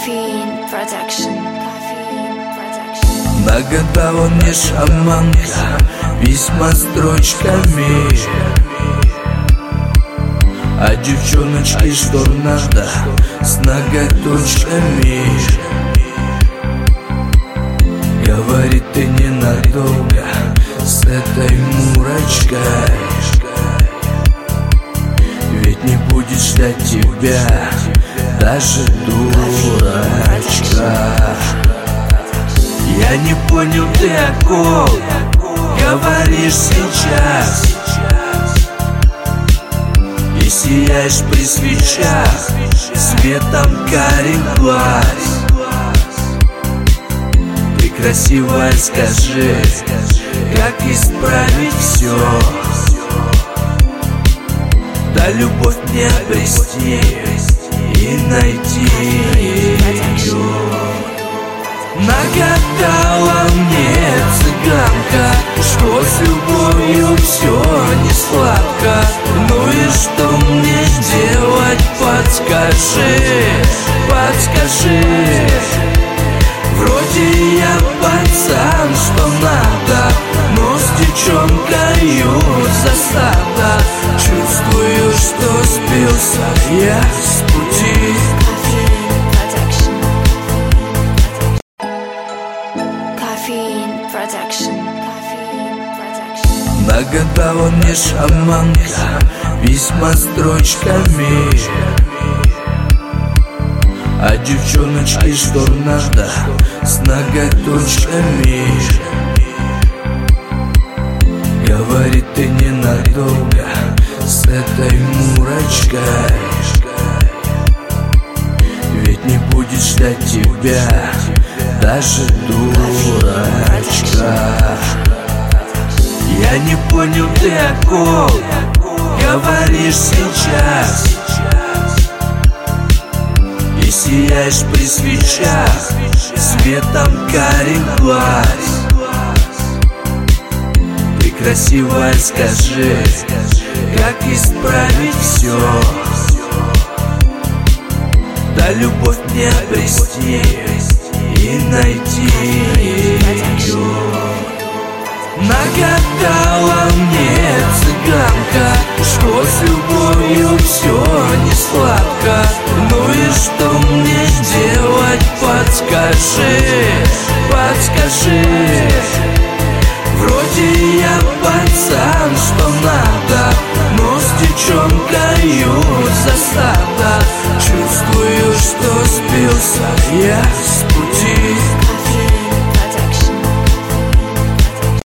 Caffeine Production. Нагота он не шаманка, письма строчками, а девчоночки что надо с ноготочками. Говорит, ты ненадолго с этой мурочкой, ведь не будет ждать тебя даже дурачка. Я не понял, ты о ком говоришь сейчас, и сияешь при свечах светом карих глаз. Ты красивая, скажи, как исправить все, да любовь не обрести и найти ее. Нагадала мне цыганка, что с любовью все не сладко. Ну и что мне делать, подскажи, подскажи. Вроде я пацан, что надо, но с девчонкою засада. Чувствую, что сбился я с пути. Нагота он не шаманка, письма строчками, а девчоночки что надо с ноготочками. Говорит, ты ненадолго с этой мурочкой, ведь не будет ждать тебя даже дурачка. Я не понял, ты о ком говоришь сейчас, и сияешь при свечах светом карих глаз. Ты красивая, скажи, как исправить все, да любовь не обрести и найти ее. Нагадала мне цыганка, что с любовью все не сладко. Ну и что мне делать, подскажи, подскажи. Вроде я пацан, что надо, но с девчонкою засада. Чувствую, что сбился я с